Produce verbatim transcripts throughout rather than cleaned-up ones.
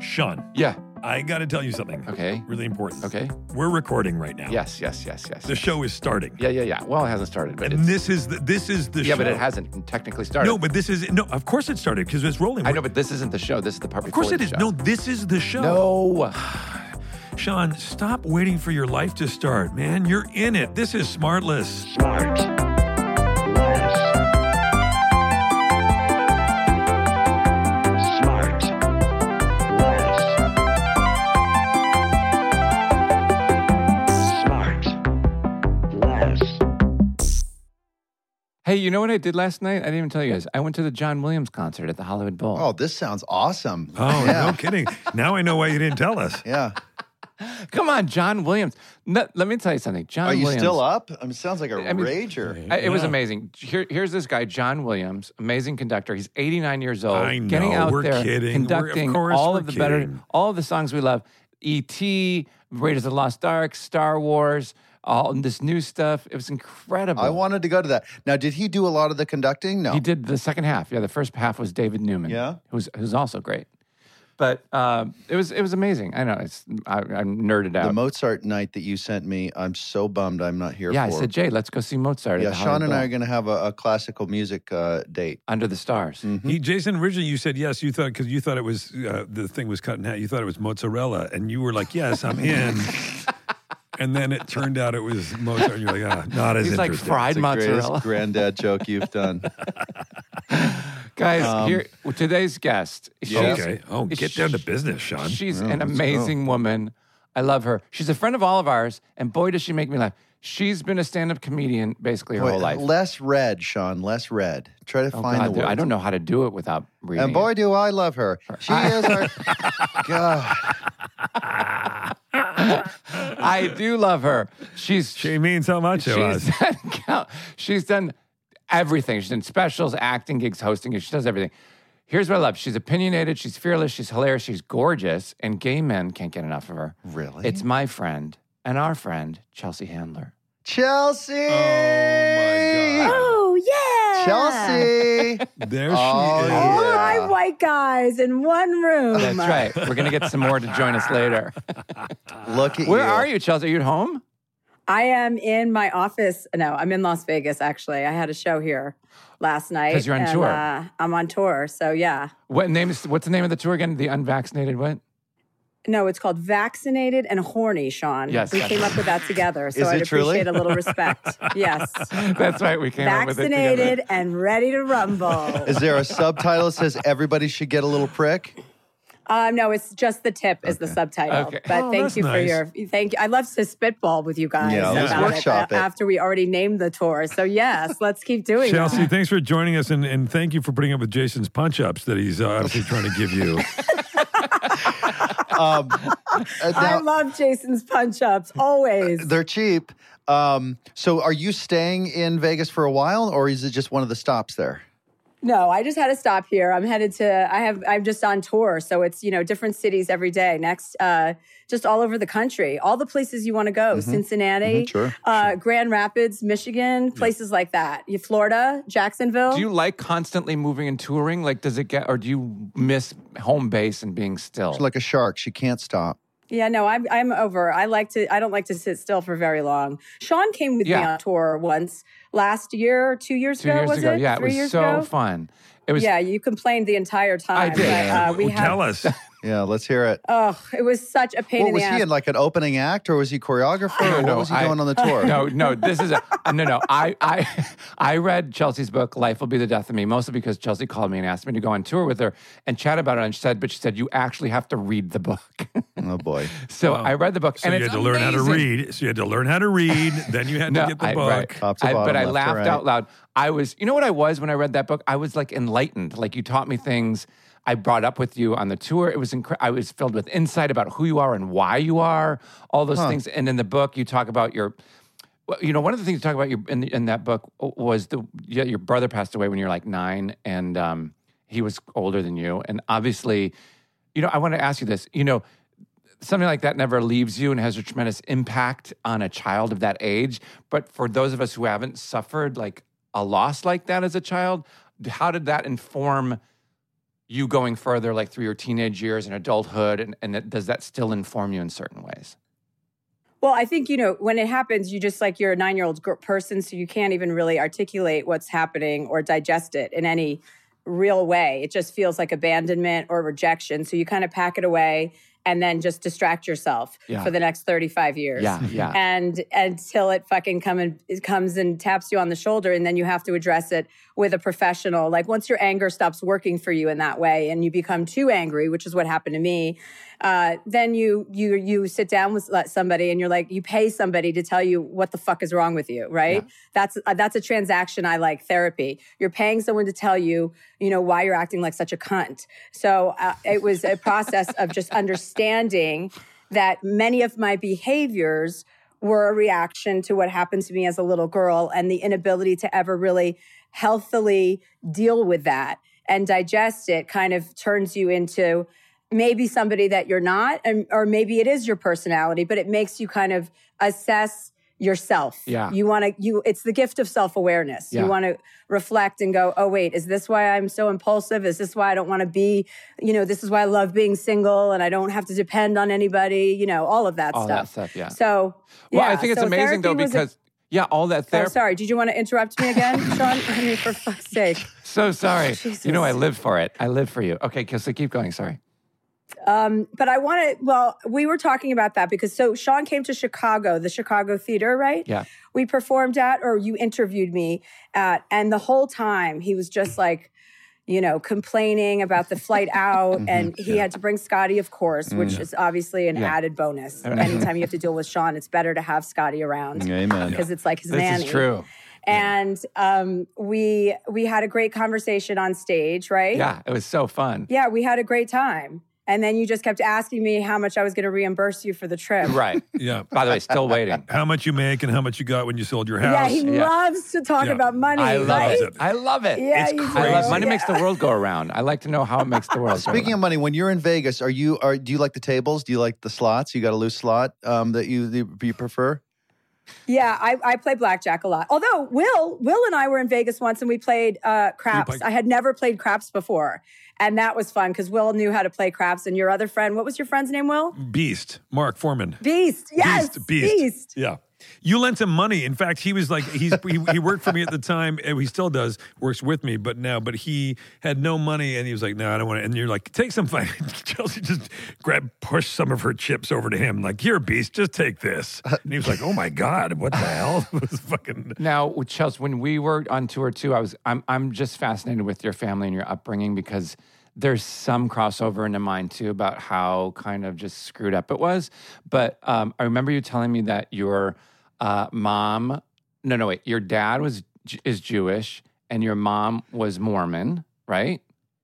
Sean. Yeah. I got to tell you something. Okay. Really important. Okay. We're recording right now. Yes, yes, yes, yes. The show is starting. Yeah, yeah, yeah. Well, it hasn't started, but And it's, this is the, this is the yeah, show. but it hasn't technically started. No, but this is no. Of course it started because it's rolling. I know, but this isn't the show. This is the part Of before course it the is. show. No, this is the show. No. Sean, stop waiting for your life to start, man. You're in it. This is Smartless. Smart. Less. Smart. Less. Smart. Less. Hey, you know what I did last night? I didn't even tell you guys. I went to the John Williams concert at the Hollywood Bowl. Oh, this sounds awesome. Oh, yeah. no kidding. Now I know why you didn't tell us. Yeah. Come on, John Williams. No, let me tell you something. John Are you Williams. still up? I mean, it sounds like a I mean- rager. I- It was Yeah. amazing. Here, here's this guy, John Williams, amazing conductor. He's eighty-nine years old. I know. Getting out We're there, kidding. We're- of conducting course all we're of the better, kidding. all of the songs we love. E T, Raiders of the Lost Ark, Star Wars, all this new stuff. It was incredible. I wanted to go to that. Now, did he do a lot of the conducting? No. He did the second half. Yeah, the first half was David Newman. Yeah? who's who's also great. But uh, it was it was amazing. I know it's I, I'm nerded out. The Mozart night that you sent me, I'm so bummed I'm not here yeah, for. I said, Jay, let's go see Mozart. yeah, at the Sean Hollywood and I Bowl. are going to have a, a classical music uh, date. Under the Stars. He, Jason, originally you said yes. You thought because you thought it was uh, the thing was cut in half. You thought it was mozzarella, and you were like, "Yes, I'm in." And then it turned out it was Mozart. And you're like, "Ah, not as He's like interesting." fried It's the mozzarella. greatest granddad joke you've done. Guys, Um, here today's guest. she's- Okay. Oh, get down to business, Sean. She's Yeah, an let's amazing woman. I love her. She's a friend of all of ours, and boy, does she make me laugh. She's been a stand-up comedian basically her Boy, whole life. less red, Sean, less red. Try to Oh, find God, the dude, word. I don't know how to do it without reading. And boy, it. do I love her. She is our. God. I do love her. She's She means so much to us. she's done, she's done everything. She's done specials, acting gigs, hosting gigs. She does everything. Here's what I love. She's opinionated. She's fearless. She's hilarious. She's gorgeous. And gay men can't get enough of her. Really? It's my friend and our friend, Chelsea Handler. Chelsea. Oh, my God. Oh, yeah. Chelsea. There Oh, she is. yeah. All right, white guys in one room. That's right. We're going to get some more to join us later. Look at Where you. are you, Chelsea? Are you at home? I am in my office. No, I'm in Las Vegas, actually. I had a show here last night. 'Cause you're on and, tour. Uh, I'm on tour, so yeah. What name is? What's the name of the tour again? The Unvaccinated what? No, it's called Vaccinated and Horny, Sean. Yes, We that's came up with that together, so Is I'd it truly? appreciate a little respect. Yes. That's right. We came up with it Vaccinated together. and ready to rumble. Is there a subtitle that says everybody should get a little prick? Uh, no, it's just the tip is the subtitle. Okay. But Oh, thank that's you for nice. your thank you. I love to spitball with you guys Yeah, let's about workshop it, it. after we already named the tour. So yes, let's keep doing Chelsea, that. thanks for joining us, and, and thank you for putting up with Jason's punch-ups that he's uh, obviously trying to give you. Um, uh, I now, love Jason's punch ups always. they're cheap. Um, so are you staying in Vegas for a while, or is it just one of the stops there? No, I just had to stop here. I'm headed to. I have. I'm just on tour, so it's you know different cities every day. Next, uh, just all over the country, all the places you want to go: Cincinnati, Mhm, sure, uh, Grand Rapids, Michigan, places like that. You, Florida, Jacksonville. Do you like constantly moving and touring? Like, does it get, or do you miss home base and being still? She's like a shark. She can't stop. Yeah, no, I'm I'm over. I like to. I don't like to sit still for very long. Sean came with me Yeah. on tour once last year, two years Two ago. years was ago, it? yeah, Three it was years so ago. fun. It was. Yeah, you complained the entire time. I did. But, uh, we Well, have, tell us. Yeah, let's hear it. Oh, it was such a pain What in was the he ass. in, like an opening act, or was he choreographer? No, or what no, was he I- doing on the tour? No, no, this is a uh, no, no. I, I, I read Chelsea's book, "Life Will Be the Death of Me," mostly because Chelsea called me and asked me to go on tour with her and chat about it. And she said, but she said you actually have to read the book. Oh boy. so I read the book, So and you it's had to learn how to amazing. read. So you had to learn how to read. Then you had to get the I- book. right. Top to I- bottom, but I left to laughed right. out loud. I was, you know what I was when I read that book? I was like enlightened. Like you taught me things I brought up with you on the tour. It was incre- I was filled with insight about who you are and why you are, all those things. And in the book, you talk about your, well, you know, one of the things you talk about your, in, in that book was the yeah, your brother passed away when you were like nine, and um, he was older than you. And obviously, you know, I want to ask you this. You know, something like that never leaves you and has a tremendous impact on a child of that age. But for those of us who haven't suffered like a loss like that as a child, how did that inform you going further, like through your teenage years and adulthood, and, and it, does that still inform you in certain ways? Well, I think, you know, when it happens, you just like you're a nine-year-old gr- person, so you can't even really articulate what's happening or digest it in any real way. It just feels like abandonment or rejection. So you kind of pack it away and then just distract yourself Yeah. for the next thirty-five years. Yeah, yeah. And until it fucking come and, it comes and taps you on the shoulder, and then you have to address it with a professional. Like once your anger stops working for you in that way and you become too angry, which is what happened to me, uh, then you you you sit down with somebody and you're like, you pay somebody to tell you what the fuck is wrong with you, right? Yeah. That's uh, that's a transaction I like, therapy. You're paying someone to tell you, you know, why you're acting like such a cunt. So uh, it was a process of just understanding that many of my behaviors were a reaction to what happened to me as a little girl, and the inability to ever really healthily deal with that and digest it kind of turns you into maybe somebody that you're not, and, or maybe it is your personality, but it makes you kind of assess yourself. Yeah. You want to, you, it's the gift of self-awareness. Yeah. You want to reflect and go, oh, wait, is this why I'm so impulsive? Is this why I don't want to be, you know, this is why I love being single and I don't have to depend on anybody, you know, all of that All stuff. that stuff, yeah. So, Well, yeah, I think it's so amazing though, therapy was a- because yeah, all that Oh, therapy. sorry. Did you want to interrupt me again, Sean? I mean, for fuck's sake. So sorry. Jesus. You know, I live for it. I live for you. Okay, so keep going. Sorry. Um, but I want to, well, we were talking about that because so Sean came to Chicago, the Chicago Theater, right? Yeah. We performed at, or you interviewed me at, and the whole time he was just like, you know, complaining about the flight out. And he had to bring Scotty, of course, which is obviously an Yeah. added bonus. Anytime you have to deal with Sean, it's better to have Scotty around Amen. because it's like his This nanny. is true. And um, we we had a great conversation on stage, right? Yeah, it was so fun. Yeah, we had a great time. And then you just kept asking me how much I was going to reimburse you for the trip. Right. Yeah. By the way, still waiting. How much you make and how much you got when you sold your Yeah, house. he Yeah. loves to talk Yeah. about money. I love right? it. I love it. Yeah, It's you crazy. I love do. money Yeah. makes the world go around. I like to know how it makes the world go Speaking around. of money, when you're in Vegas, are you are do you like the tables? Do you like the slots? You got a loose slot um, that you that you prefer? Yeah, I, I play blackjack a lot. Although Will, Will and I were in Vegas once and we played uh, craps. played- I had never played craps before. And that was fun because Will knew how to play craps. And your other friend, what was your friend's name, Will? Beast, Mark Foreman. Beast. Yes. Beast, Beast. Beast. Yeah. You lent him money. In fact, he was like, he's he, he worked for me at the time, and he still does, works with me, but now, but he had no money, and he was like, no, I don't want to. And you're like, take some fine. Chelsea just grabbed, pushed some of her chips over to him, like, here, Beast, just take this. And he was like, oh my God, what the hell? It was fucking. Now, with Chelsea, when we were on tour too, I was I'm I'm just fascinated with your family and your upbringing because there's some crossover into mine too about how kind of just screwed up it was. But um, I remember you telling me that your uh, mom, no, no, wait, your dad was is Jewish and your mom was Mormon, right?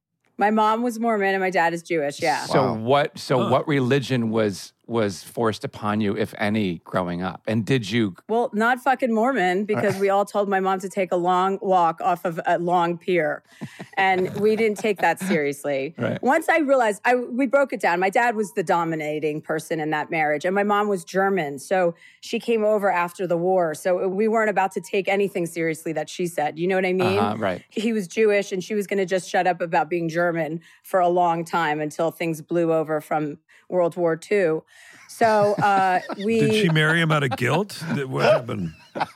My mom was Mormon and my dad is Jewish. Yeah. So Wow. what? So Huh. what religion was was forced upon you, if any, growing up? And did you? Well, not fucking Mormon because we all told my mom to take a long walk off of a long pier. And we didn't take that seriously. Right. Once I realized, I we broke it down. My dad was the dominating person in that marriage and my mom was German. So she came over after the war. So we weren't about to take anything seriously that she said. You know what I mean? Uh-huh, right. He was Jewish and she was going to just shut up about being German for a long time until things blew over from World War Two. So uh, we... Did she marry him out of guilt? Did- What happened?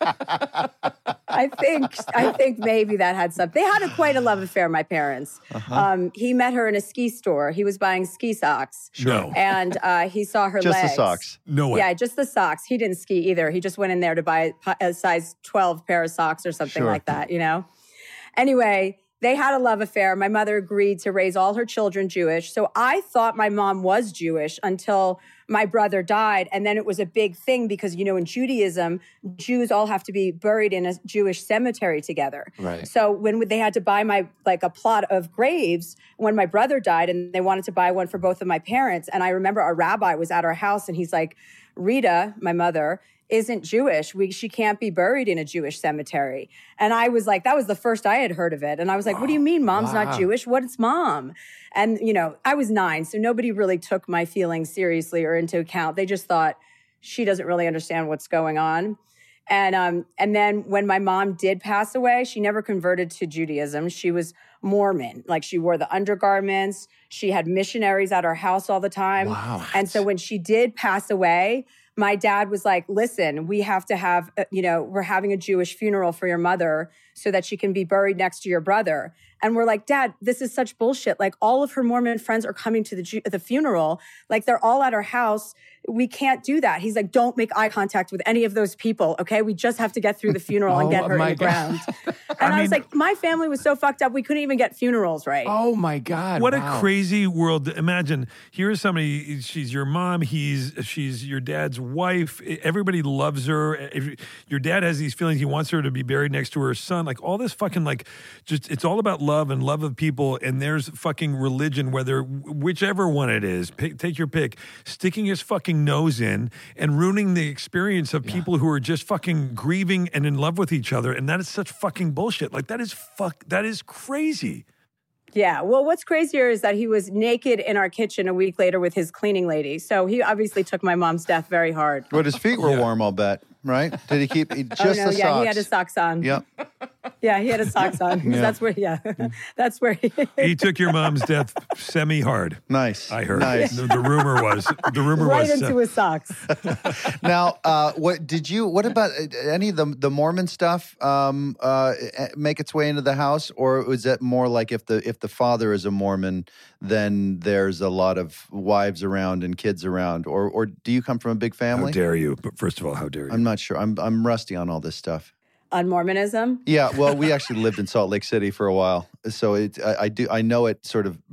I think I think maybe that had something. They had a, quite a love affair, my parents. Uh-huh. Um, he met her in a ski store. He was buying ski socks. No. And uh, he saw her Just legs. the socks. No way. Yeah, just the socks. He didn't ski either. He just went in there to buy a, a size twelve pair of socks or something Sure. like that, you know? Anyway, they had a love affair. My mother agreed to raise all her children Jewish. So I thought my mom was Jewish until my brother died. And then it was a big thing because, you know, in Judaism, Jews all have to be buried in a Jewish cemetery together. Right. So when they had to buy my, like a plot of graves when my brother died and they wanted to buy one for both of my parents. And I remember our rabbi was at our house and he's like, Rita, my mother, isn't Jewish. We, she can't be buried in a Jewish cemetery. And I was like, that was the first I had heard of it. And I was like, what do you mean mom's Wow. not Jewish? What's mom? And, you know, I was nine, so nobody really took my feelings seriously or into account. They just thought she doesn't really understand what's going on. And um, and then when my mom did pass away, she never converted to Judaism. She was Mormon. Like she wore the undergarments. She had missionaries at her house all the time. Wow. And so when she did pass away, my dad was like, listen, we have to have, uh, you know, we're having a Jewish funeral for your mother so that she can be buried next to your brother. And we're like, Dad, this is such bullshit. Like all of her Mormon friends are coming to the Ju- the funeral. Like they're all at her house. We can't do that. He's like, don't make eye contact with any of those people. Okay. We just have to get through the funeral and Oh, get her in my the God. ground. And I, I was mean- like, my family was so fucked up. We couldn't even get funerals right. Oh my God. What wow. a crazy world. Imagine, here's somebody, she's your mom, he's she's your dad's wife. Everybody loves her. If your dad has these feelings, he wants her to be buried next to her son. Like all this fucking like, just, it's all about love and love of people. And there's fucking religion, whether, whichever one it is, pick, take your pick, sticking his fucking nose in and ruining the experience of people who are just fucking grieving and in love with each other. And that is such fucking bullshit. Like that is fuck, that is crazy. Yeah. Well, what's crazier is that he was naked in our kitchen a week later with his cleaning lady. So he obviously took my mom's death very hard. But his feet were warm, I'll bet, right? Did he keep he- just oh, no. the Yeah, socks? he had his socks on. Yep. Yeah, he had his socks on. That's where, yeah, that's where he. He took your mom's death semi hard. Nice. I heard. Nice. The, the rumor was. The rumor right was. into his socks. Now, uh, what did you? What about uh, any of the the Mormon stuff? Um, uh, make its way into the house, or was that more like if the if the father is a Mormon, then there's a lot of wives around and kids around, or or do you come from a big How family? dare you? But first of all, how dare you? I'm not sure. I'm I'm rusty on all this stuff. On Mormonism? Yeah, well, we actually lived in Salt Lake City for a while, so it I, I do I know it sort of,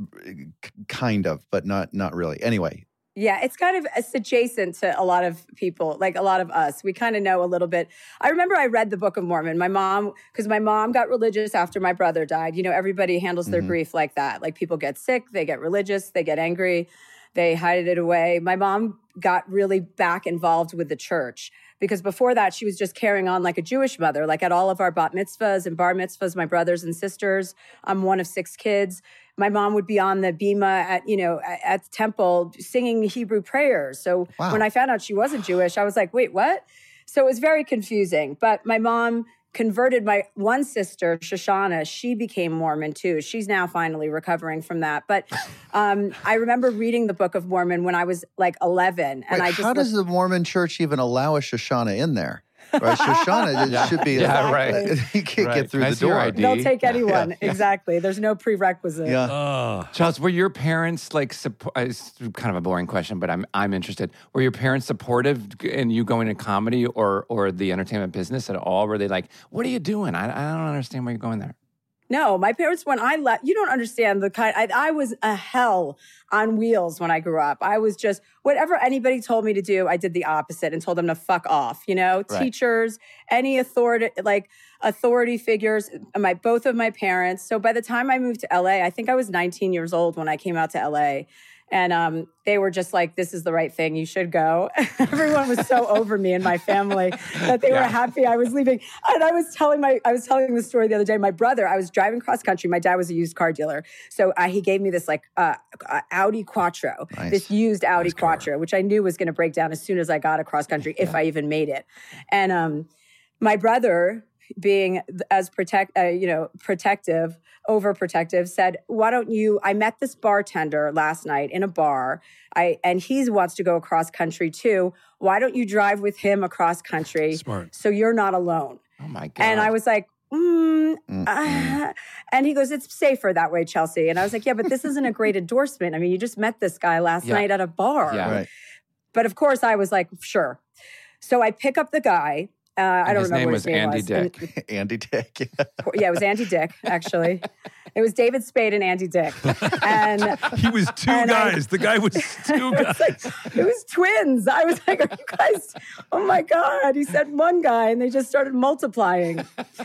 kind of, but not not really. Anyway, Yeah, it's kind of it's adjacent to a lot of people, like a lot of us. We kind of know a little bit. I remember I read the Book of Mormon. My mom, because my mom got religious after my brother died. You know, everybody handles their Mhm. grief like that. Like people get sick, they get religious, they get angry, they hide it away. My mom got really back involved with the church because before that, she was just carrying on like a Jewish mother, like at all of our bat mitzvahs and bar mitzvahs, my brothers and sisters. I'm one of six kids. My mom would be on the bima at, you know, at, at the temple singing Hebrew prayers. So Wow. when I found out she wasn't Jewish, I was like, wait, what? So it was very confusing. But my mom converted my one sister, Shoshana. She became Mormon too. She's now finally recovering from that. But um, I remember reading the Book of Mormon when I was like eleven. And wait, I just how does looked- the Mormon Church even allow a Shoshana in there? Right, Shoshana it Yeah. should be. Yeah, right. You can't Right. get through Can I the see your door. I D? They'll take Yeah. anyone. Yeah. Yeah. Exactly. There's no prerequisite. Yeah. Oh. Charles, were your parents like suppo- uh, it's kind of a boring question, but I'm I'm interested. Were your parents supportive in you going to comedy or or the entertainment business at all? Were they like, "What are you doing? I I don't understand why you're going there." No, my parents, when I left, you don't understand the kind, I, I was a hell on wheels when I grew up. I was just, whatever anybody told me to do, I did the opposite and told them to fuck off, you know, Right. teachers, any authority, like authority figures, my, both of my parents. So by the time I moved to L A, I think I was nineteen years old when I came out to L A. And um, they were just like, this is the right thing. You should go. Everyone was so over me and my family that they Yeah. were happy I was leaving. And I was telling my, I was telling the story the other day. My brother, I was driving cross country. My dad was a used car dealer. So uh, he gave me this like uh, uh, Audi Quattro, Nice. this used Audi Nice car. Quattro, which I knew was going to break down as soon as I got across country, if I even made it. And um, my brother, being as protect, uh, you know, protective, overprotective, said, "Why don't you?" I met this bartender last night in a bar, I and he wants to go across country too. Why don't you drive with him across country? Smart. So you're not alone. Oh my god! And I was like, mm, Mm-mm. ah. And he goes, "It's safer that way, Chelsea." And I was like, "Yeah, but this isn't a great endorsement. I mean, you just met this guy last Yeah. night at a bar." Yeah. Right. But of course, I was like, "Sure." So I pick up the guy. Uh, I And don't his remember name what was his name Andy was. Dick. And- Andy Dick. Yeah. yeah, it was Andy Dick, actually. It was David Spade and Andy Dick. And He was two And I- guys. The guy was two guys. it's like, it was twins. I was like, are you guys, oh my God. He said one guy and they just started multiplying.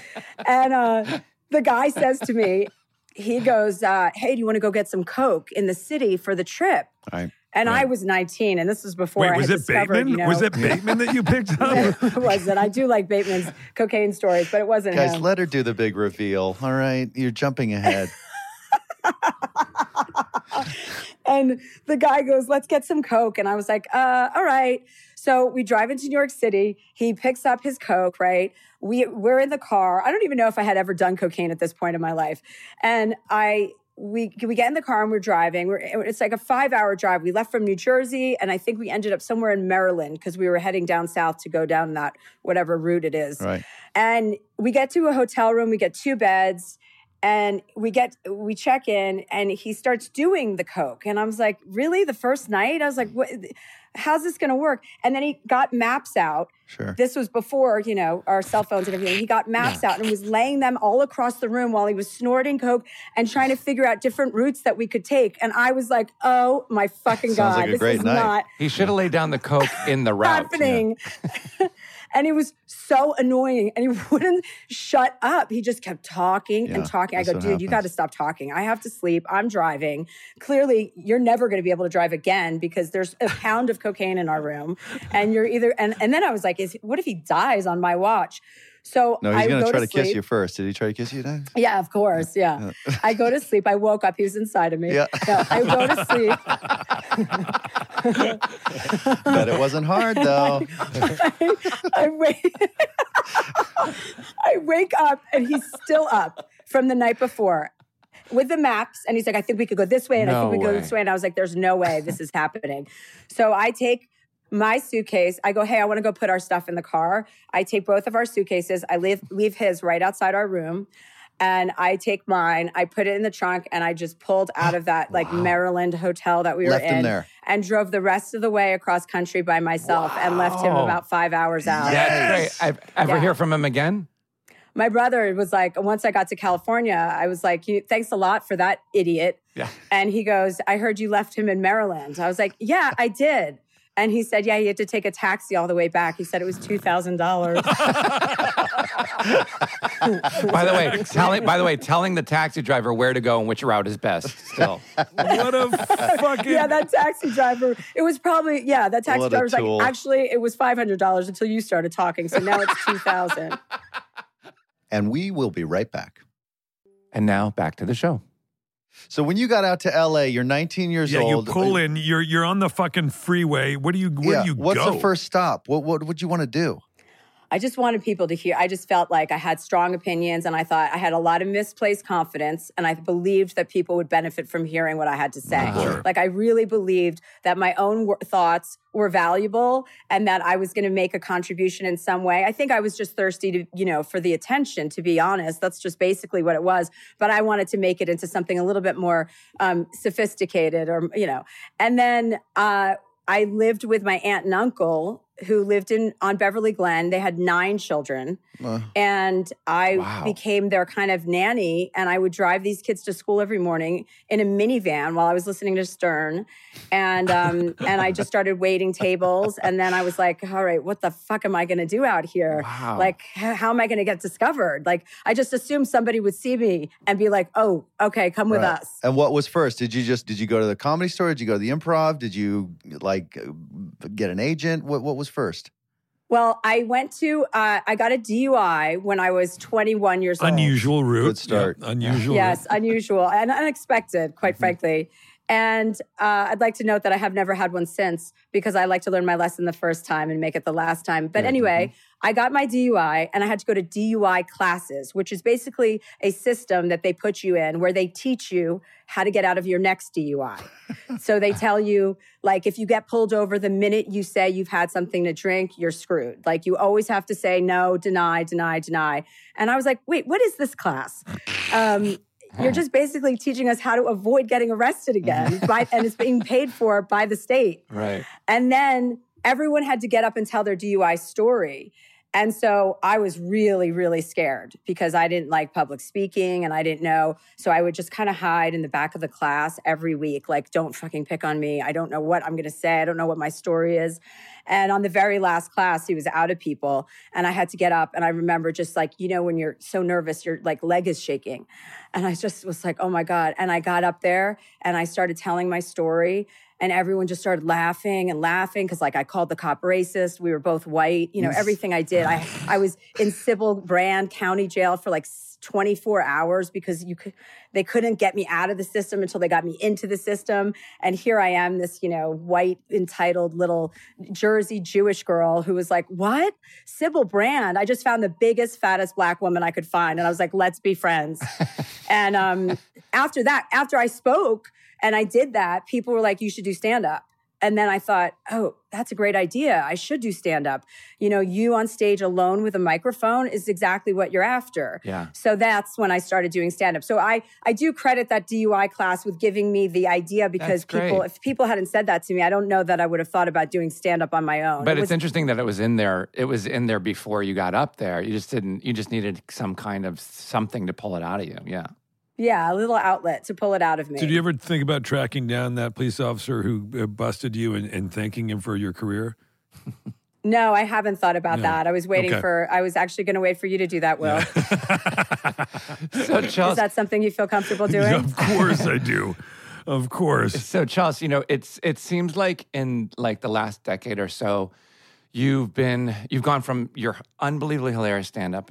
And uh, the guy says to me, he goes, uh, hey, do you want to go get some Coke in the city for the trip? Right. And I Right. was nineteen, and this was before Wait, I was had it discovered, Bateman? you know. Was it Bateman that you picked up? It wasn't. I do like Bateman's cocaine stories, but it wasn't Guys, him. let her do the big reveal. All right. You're jumping ahead. And the guy goes, let's get some Coke. And I was like, uh, all right. So we drive into New York City. He picks up his Coke, right? We, we're in the car. I don't even know if I had ever done cocaine at this point in my life. And I... We we get in the car and we're driving. We're, it's like a five-hour drive. We left from New Jersey, and I think we ended up somewhere in Maryland because we were heading down south to go down that whatever route it is. Right. And we get to a hotel room. We get two beds, and we get we check in, and he starts doing the coke. And I was like, really? The first night? I was like, what? How's this going to work? And then he got maps out. Sure. This was before, you know, our cell phones and everything. He got maps out and was laying them all across the room while he was snorting coke and trying to figure out different routes that we could take. And I was like, oh my fucking Sounds God. like a this great is night. not He should have laid down the coke in the route. happening. And it was so annoying. And he wouldn't shut up. He just kept talking Yeah, and talking. I that's go, what dude, you got to happens. stop talking. I have to sleep. I'm driving. Clearly, you're never going to be able to drive again because there's a pound of cocaine in our room. And you're either, and, and then I was like, is what if he dies on my watch? So No, he's I going go to try to kiss sleep. you first. Did he try to kiss you then? Yeah, of course. Yeah. I go to sleep. I woke up. He was inside of me. Yeah. No, I go to sleep. Bet it wasn't hard though. I, I wake I wake up and he's still up from the night before with the maps. And he's like, I think we could go this way. And I No think we could go way. this way. And I was like, there's no way this is happening. So I take my suitcase. I go, hey, I want to go put our stuff in the car. I take both of our suitcases. I leave, leave his right outside our room. And I take mine, I put it in the trunk, and I just pulled out of that like Maryland hotel that we Left were him in there. and drove the rest of the way across country by myself and left him Wow. about five hours out. That's great. I ever Yeah. hear from him again? My brother was like, once I got to California, I was like, "You- thanks a lot for that idiot. Yeah. And he goes, I heard you left him in Maryland. I was like, yeah, I did. And he said, yeah, he had to take a taxi all the way back. He said it was two thousand dollars. By the way, telling by the way, telling the taxi driver where to go and which route is best. Still, What a fucking. Yeah, that taxi driver, it was probably, yeah, that taxi What a driver was like, tool. actually, it was five hundred dollars until you started talking. So now it's two thousand dollars. And we will be right back. and now back to the show. So when you got out to L A, you're nineteen years Yeah, you old. pull in. You're you're on the fucking freeway. Where do you where Yeah, do you what's go? the first stop? What what would you want to do? I just wanted people to hear. I just felt like I had strong opinions and I thought I had a lot of misplaced confidence and I believed that people would benefit from hearing what I had to say. Sure. Like I really believed that my own wor- thoughts were valuable and that I was going to make a contribution in some way. I think I was just thirsty to, you know, for the attention, to be honest. That's just basically what it was. But I wanted to make it into something a little bit more um, sophisticated or, you know, and then uh, I lived with my aunt and uncle who lived in on Beverly Glen. They had nine children. Uh, And I Wow. became their kind of nanny. And I would drive these kids to school every morning in a minivan while I was listening to Stern. And um, and I just started waiting tables. And then I was like, all right, what the fuck am I going to do out here? Wow. Like, h- how am I going to get discovered? Like, I just assumed somebody would see me and be like, oh, okay, come with right. us. And what was first? Did you just did you go to the comedy store? Did you go to the improv? Did you like uh, get an agent? What what was first? Well, I went to, uh, I got a D U I when I was twenty-one years old. Unusual route. Good start. Yeah, unusual. Yes, unusual and unexpected, quite frankly. And uh, I'd like to note that I have never had one since because I like to learn my lesson the first time and make it the last time. But anyway, I got my D U I and I had to go to D U I classes, which is basically a system that they put you in where they teach you how to get out of your next D U I. So they tell you, like, if you get pulled over the minute you say you've had something to drink, you're screwed. Like, you always have to say no, deny, deny, deny. And I was like, wait, what is this class? Um, You're just basically teaching us how to avoid getting arrested again, by, and it's being paid for by the state. Right. And then everyone had to get up and tell their D U I story. And so I was really, really scared because I didn't like public speaking and I didn't know. So I would just kind of hide in the back of the class every week, like, don't fucking pick on me. I don't know what I'm going to say. I don't know what my story is. And on the very last class, he was out of people and I had to get up. And I remember just like, you know, when you're so nervous, your like leg is shaking. And I just was like, oh my God. And I got up there and I started telling my story. and everyone just started laughing and laughing because like I called the cop racist. We were both white. You know, everything I did. I I was in Sybil Brand County Jail for like twenty-four hours because you could, they couldn't get me out of the system until they got me into the system. And here I am, this, you know, white, entitled little Jersey Jewish girl who was like, what? Sybil Brand? I just found the biggest, fattest black woman I could find. And I was like, let's be friends. And um, after that, after I spoke and I did that, people were like, you should do stand-up. And then I thought, oh, that's a great idea. I should do stand-up. You know, you on stage alone with a microphone is exactly what you're after. Yeah. So that's when I started doing stand-up. So I, I do credit that D U I class with giving me the idea because That's great. people, if people hadn't said that to me, I don't know that I would have thought about doing stand-up on my own. But It it's was- interesting that it was in there. It was in there before you got up there. You just didn't. You just needed some kind of something to pull it out of you. Yeah. Yeah, a little outlet to pull it out of me. Did you ever think about tracking down that police officer who uh, busted you and, and thanking him for your career? No, I haven't thought about No. that. I was waiting Okay. for, I was actually going to wait for you to do that, Will. So Is Charles, that something you feel comfortable doing? Of course I do. Of course. so Charles, you know, it's it seems like in like the last decade or so, you've been you've gone from your unbelievably hilarious stand-up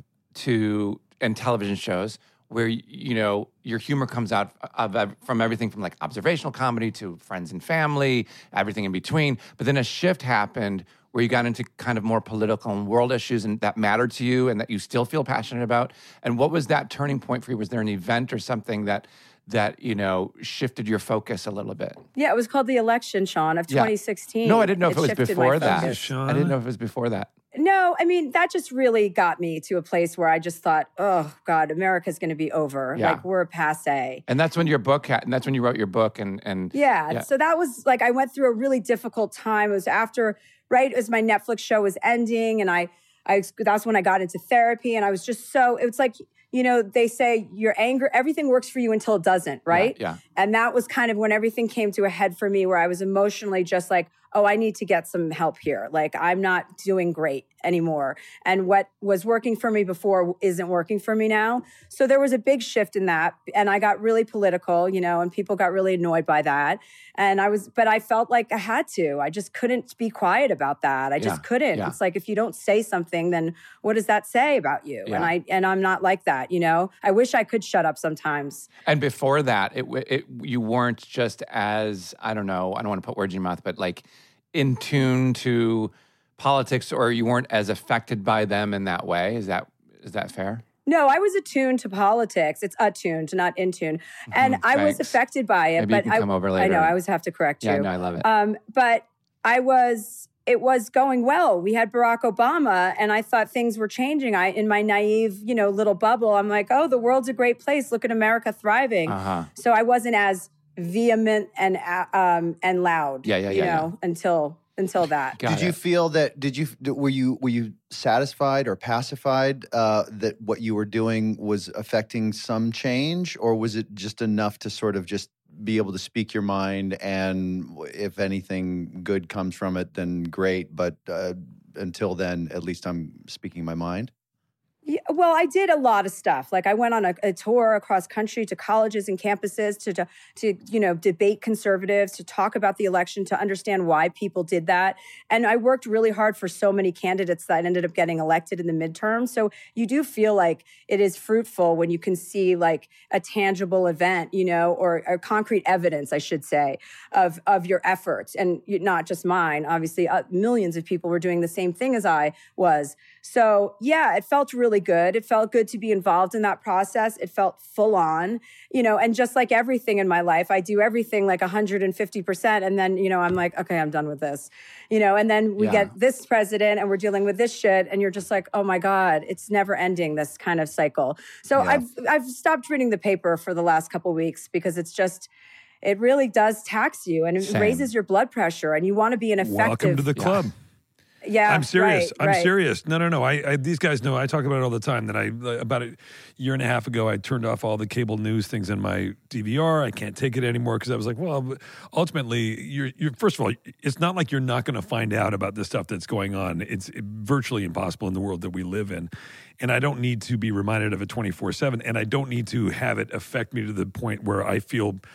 to and television shows where you know your humor comes out of, of from everything from like observational comedy to Friends and Family, everything in between. But then a shift happened where you got into kind of more political and world issues and that mattered to you and that you still feel passionate about. And what was that turning point for you? Was there an event or something that that you know shifted your focus a little bit? Yeah, it was called The Election, Sean, of Yeah. twenty sixteen. No, I didn't know if it was shifted my before that. focus. Sean? I didn't know if it was before that. No, I mean, that just really got me to a place where I just thought, oh, God, America's going to be over. Yeah. Like, we're passe. And that's when your book had, and that's when you wrote your book and and Yeah, Yeah. So that was like, I went through a really difficult time. It was after, right as my Netflix show was ending. And I, I, that's when I got into therapy. And I was just so, it was like, you know, they say your anger, everything works for you until it doesn't, right? Yeah. And that was kind of when everything came to a head for me, where I was emotionally just like, oh, I need to get some help here. Like, I'm not doing great anymore. And what was working for me before isn't working for me now. So there was a big shift in that. And I got really political, you know, and people got really annoyed by that. And I was, but I felt like I had to. I just couldn't be quiet about that. I just Yeah. couldn't. Yeah. It's like, if you don't say something, then what does that say about you? Yeah. And I, and I'm not like that, you know? I wish I could shut up sometimes. And before that, it, w- it you weren't just as I don't know. I don't want to put words in your mouth, but like in tune to politics, or you weren't as affected by them in that way. Is that is that fair? No, I was attuned to politics. It's attuned, not in tune. And I was thanks. affected by it. Maybe you but can I, come over I later. know, I always have to correct Yeah, you. no, I love it. Um, but I was, it was going well. We had Barack Obama, and I thought things were changing. I, in my naive, you know, little bubble, I'm like, oh, the world's a great place. Look at America thriving. Uh-huh. So I wasn't as vehement and uh, um and loud. Yeah, yeah, you yeah, yeah. know, until until that. Got Did you it. feel that? Did you were you were you satisfied or pacified uh, that what you were doing was affecting some change, or was it just enough to sort of just be able to speak your mind, and if anything good comes from it, then great. But uh, until then, at least I'm speaking my mind. Yeah, well, I did a lot of stuff. Like I went on a, a tour across country to colleges and campuses to, to, to, you know, debate conservatives, to talk about the election, to understand why people did that. And I worked really hard for so many candidates that ended up getting elected in the midterm. So you do feel like it is fruitful when you can see like a tangible event, you know, or, or concrete evidence, I should say, of, of your efforts. And you- not just mine, obviously, uh, millions of people were doing the same thing as I was. So yeah, it felt really good. It felt good to be involved in that process. It felt full on, you know, and just like everything in my life, I do everything like one hundred fifty percent. And then, you know, I'm like, okay, I'm done with this, you know, and then we Yeah. get this president and we're dealing with this shit. And you're just like, oh my God, it's never ending, this kind of cycle. So Yeah. I've, I've stopped reading the paper for the last couple of weeks because it's just, it really does tax you and it Same. raises your blood pressure and you want to be an effective. Welcome to the club. Yeah, I'm serious. right, I'm right. serious. No, no, no. I, I these guys know. I talk about it all the time. That I about a year and a half ago, I turned off all the cable news things in my D V R. I can't take it anymore because I was like, well, ultimately, you're you're first of all, it's not like you're not going to find out about the stuff that's going on. It's virtually impossible in the world that we live in, and I don't need to be reminded of it twenty-four seven, and I don't need to have it affect me to the point where I feel.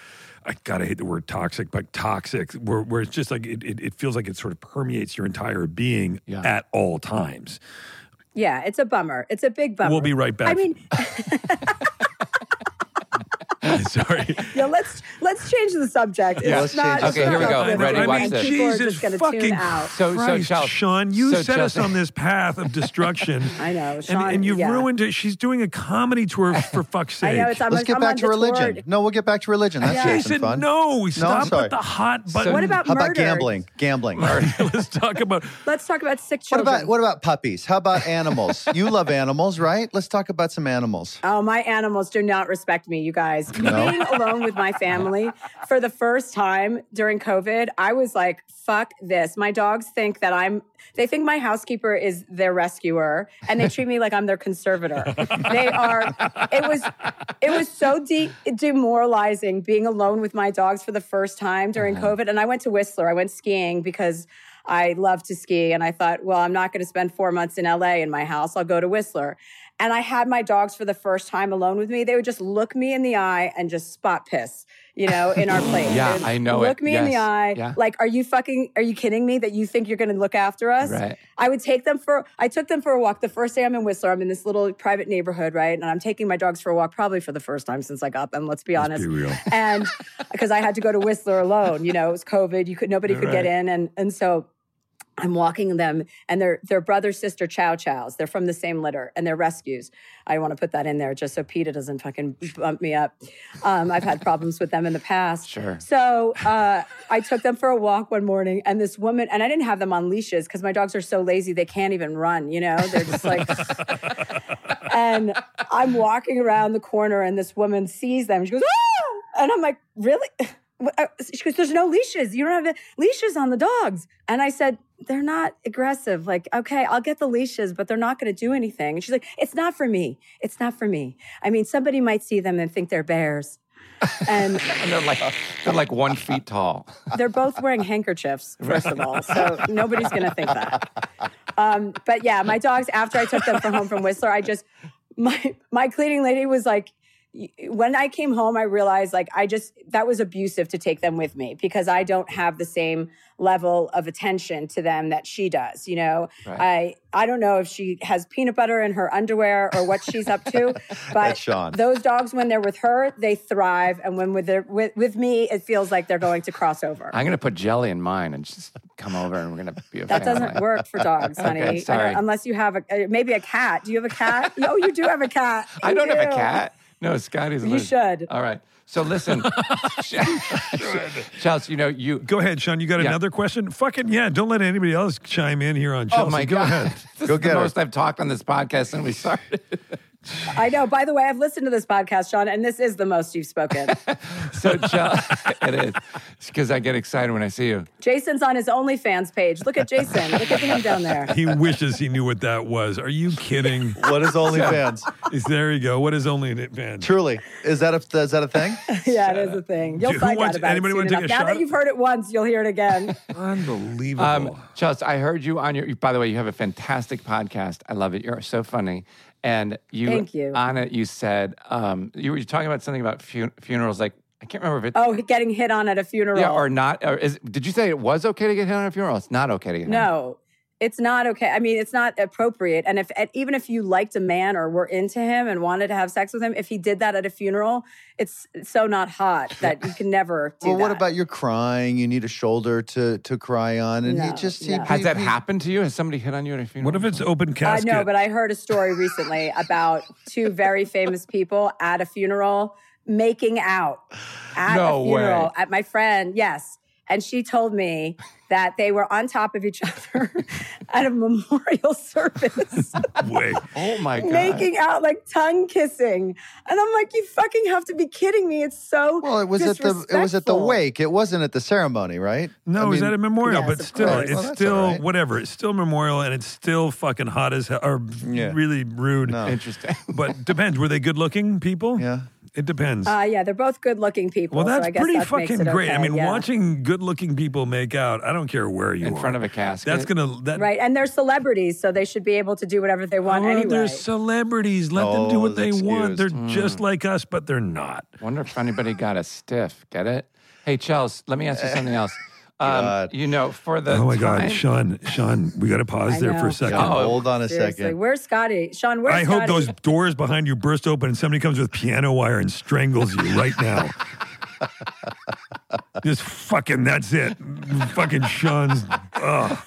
I gotta hate the word toxic, but toxic, where, where it's just like it, it, it feels like it sort of permeates your entire being Yeah. at all times. Yeah, it's a bummer. It's a big bummer. We'll be right back. I mean, Sorry. yeah, let's let's change the subject. Yeah, It's let's not, change it's the Okay, here we not go. political. Ready? I Watch mean, this. People are Jesus just gonna fucking tune out. So, so Christ, Chelsea, Sean, you so set us Chelsea- on this path of destruction. I know, and, Sean, and you've yeah. ruined it. She's doing a comedy tour for fuck's I sake. know it's I'm, Let's get I'm back on to the religion. tour. No, we'll get back to religion. That's Yeah. safe and Jason, fun. no, stop sorry. with the hot button. What about How about murder? gambling? Gambling. Let's talk about. Let's talk about sick What children. about what about puppies? How about animals? You love animals, right? Let's talk about some animals. Oh, my animals do not respect me, you guys. No? Being alone with my family for the first time during COVID, I was like, fuck this. My dogs think that I'm, they think my housekeeper is their rescuer and they treat me like I'm their conservator. They are, it was, it was so de- demoralizing being alone with my dogs for the first time during COVID. And I went to Whistler. I went skiing because I love to ski. And I thought, well, I'm not going to spend four months in L A in my house. I'll go to Whistler. And I had my dogs for the first time alone with me. They would just look me in the eye and just spot piss, you know, in our place. Yeah, They would I know Look it. me in the Yes. eye. Yeah. Like, are you fucking, are you kidding me that you think you're going to look after us? Right. I would take them for, I took them for a walk. The first day I'm in Whistler, I'm in this little private neighborhood, right? And I'm taking my dogs for a walk probably for the first time since I got them, let's be honest. be real. And because I had to go to Whistler alone, you know, it was COVID. You could, nobody could get in. And, and so I'm walking them, and they're they're brother sister chow chows. They're from the same litter, and they're rescues. I want to put that in there just so PETA doesn't fucking bump me up. Um, I've had problems with them in the past. Sure. So uh, I took them for a walk one morning, and this woman, and I didn't have them on leashes because my dogs are so lazy they can't even run. You know, they're just like. And I'm walking around the corner, and this woman sees them. She goes, "Ah!" And I'm like, "Really?" She goes, "There's no leashes. You don't have the leashes on the dogs." And I said, "They're not aggressive. Like, okay, I'll get the leashes, but they're not going to do anything." And she's like, "It's not for me. It's not for me. I mean, somebody might see them and think they're bears." And And they're like they're like one feet tall. they're both wearing handkerchiefs, first of all. So nobody's going to think that. Um, but yeah, my dogs, after I took them from home from Whistler, I just, my, my cleaning lady was like, when I came home, I realized like I just, that was abusive to take them with me because I don't have the same level of attention to them that she does. You know, Right. I, I don't know if she has peanut butter in her underwear or what she's up to, but That's Sean. those dogs, when they're with her, they thrive. And when with, their, with, with me, it feels like they're going to cross over. I'm gonna put jelly in mine and just come over and we're gonna be a That family. doesn't work for dogs, honey. Okay, I don't- sorry. unless you have a, uh, maybe a cat. Do you have a cat? Oh, you do have a cat. I You don't have a do. cat. No, Scotty's. You allergic. should. All right. So listen, Charles, you know you. Go ahead, Sean. You got Yeah. another question? Fucking yeah. Don't let anybody else chime in here on Chelsea. Oh my Go God! ahead. This Go is get the her. most I've talked on this podcast since we started. I know. By the way, I've listened to this podcast, Sean, and this is the most you've spoken. So, Charles, it is because I get excited when I see you. Jason's on his OnlyFans page. Look at Jason. Look at him down there. He wishes he knew what that was. Are you kidding? What is OnlyFans? Is there you go. What is OnlyFans? Truly, is that a is that a thing? Yeah, it is a thing. You'll Who find wants- out about anybody it wanna soon take a enough. Now shot? that you've heard it once, you'll hear it again. Unbelievable. Um, Charles, I heard you on your. By the way, you have a fantastic podcast. I love it. You're so funny. And you, Thank you. on it, you said um, you were talking about something about fu- funerals. Like I can't remember if it. Oh, getting hit on at a funeral. Yeah, or not. Or is, did you say it was okay to get hit on a funeral? It's not okay to get hit on. No, it's not okay. I mean, it's not appropriate. And if and even if you liked a man or were into him and wanted to have sex with him, if he did that at a funeral, it's so not hot that you can never do Well, that. what about you're crying? You need a shoulder to to cry on, and he No, just he, no. Has he- that he- happened to you? Has somebody hit on you at a funeral? what if it's open I casket? know, but I heard a story recently about two very famous people at a funeral making out at No a funeral way. at my friend. Yes. And she told me that they were on top of each other at a memorial service, Wait. Oh my god! making out, like tongue kissing. And I'm like, you fucking have to be kidding me. It's so Well, it was at the it was at the disrespectful. wake. It wasn't at the ceremony, right? No, I it was mean, at a memorial, Yes, but of still, course. it's Well, that's still all right. whatever. It's still memorial, and it's still fucking hot as hell, or Yeah. really rude. No. Interesting. But depends. Were they good looking people? Yeah. It depends. Uh, yeah, they're both good looking people. well, that's so I guess pretty that makes fucking it great. I okay, mean, yeah. watching good looking people make out, I don't care where you In are. front of a casket. That's gonna that Right. And they're celebrities, so they should be able to do whatever they want Oh, anyway. they're celebrities. Let them do Oh, what they want. excused. They're just like us, but they're not. Wonder if anybody got a stiff. Get it? Hey, Chels, let me ask you something else. Um, God. you know, for the Oh my time, God, Sean, Sean, we got to pause I there for know. a second. Yeah, Oh, hold on a Seriously, second. where's Scotty? Sean, where's I Scotty? hope those doors behind you burst open and somebody comes with piano wire and strangles you right now. Just fucking, that's it. Fucking Sean's, ugh.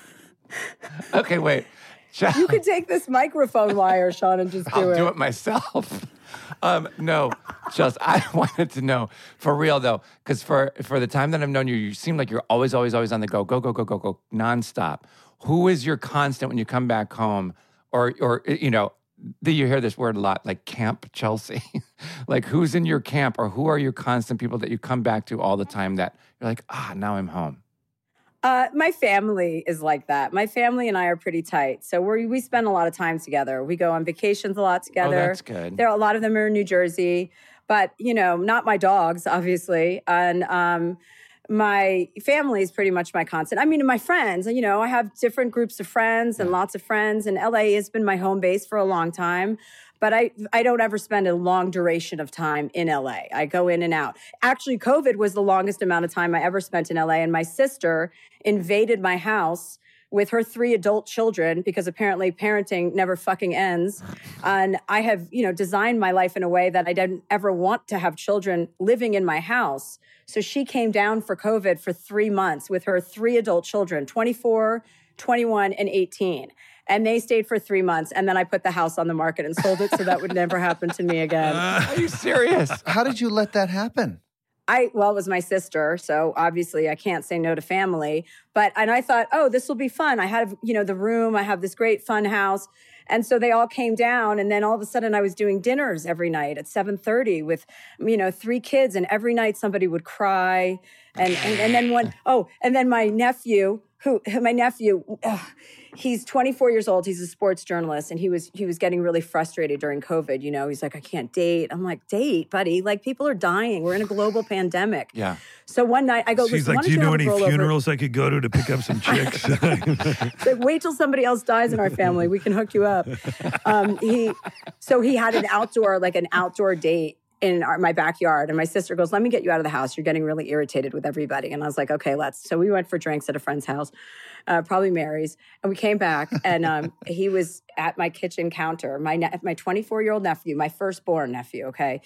Okay, wait. Chels, You could take this microphone wire, Sean, and just do I'll it. do it myself. Um, no, Chels, I wanted to know, for real though, because for, for the time that I've known you, you seem like you're always, always, always on the go, go, go, go, go, go, nonstop. Who is your constant when you come back home? Or, or you know, the, you hear this word a lot, like Camp Chelsea. Like who's in your camp, or who are your constant people that you come back to all the time that you're like, ah, now I'm home? Uh, my family is like that. My family and I are pretty tight. So we we spend a lot of time together. We go on vacations a lot together. Oh, that's good. There are a lot of them are in New Jersey, but you know, not my dogs, obviously. And um, my family is pretty much my constant. I mean, my friends, you know, I have different groups of friends and lots of friends, and L A has been my home base for a long time. But I, I don't ever spend a long duration of time in L A. I go in and out. Actually, COVID was the longest amount of time I ever spent in L A. And my sister invaded my house with her three adult children, because apparently parenting never fucking ends. And I have, you know, designed my life in a way that I didn't ever want to have children living in my house. So she came down for COVID for three months with her three adult children, twenty-four, twenty-one, and eighteen. And they stayed for three months. And then I put the house on the market and sold it so that would never happen to me again. Are you serious? How did you let that happen? I, well, it was my sister. So obviously I can't say no to family. But, and I thought, oh, this will be fun. I had, you know, the room, I have this great fun house. And so they all came down. And then all of a sudden I was doing dinners every night at seven thirty with, you know, three kids. And every night somebody would cry. And, and, and then one, oh, and then my nephew, who, my nephew, ugh, he's twenty-four years old. He's a sports journalist, and he was he was getting really frustrated during COVID. You know, he's like, I can't date. I'm like, date, buddy. Like, people are dying. We're in a global pandemic. Yeah. So one night I go, She's listen, like, why do you don't know have any a rollover? funerals I could go to to pick up some chicks? Like, wait till somebody else dies in our family. We can hook you up. Um, he, so he had an outdoor, like an outdoor date in our, my backyard. And my sister goes, let me get you out of the house. You're getting really irritated with everybody. And I was like, okay, let's. So we went for drinks at a friend's house, uh, probably Mary's. And we came back, and um, he was at my kitchen counter, my ne- my twenty-four-year-old nephew, my firstborn nephew, okay?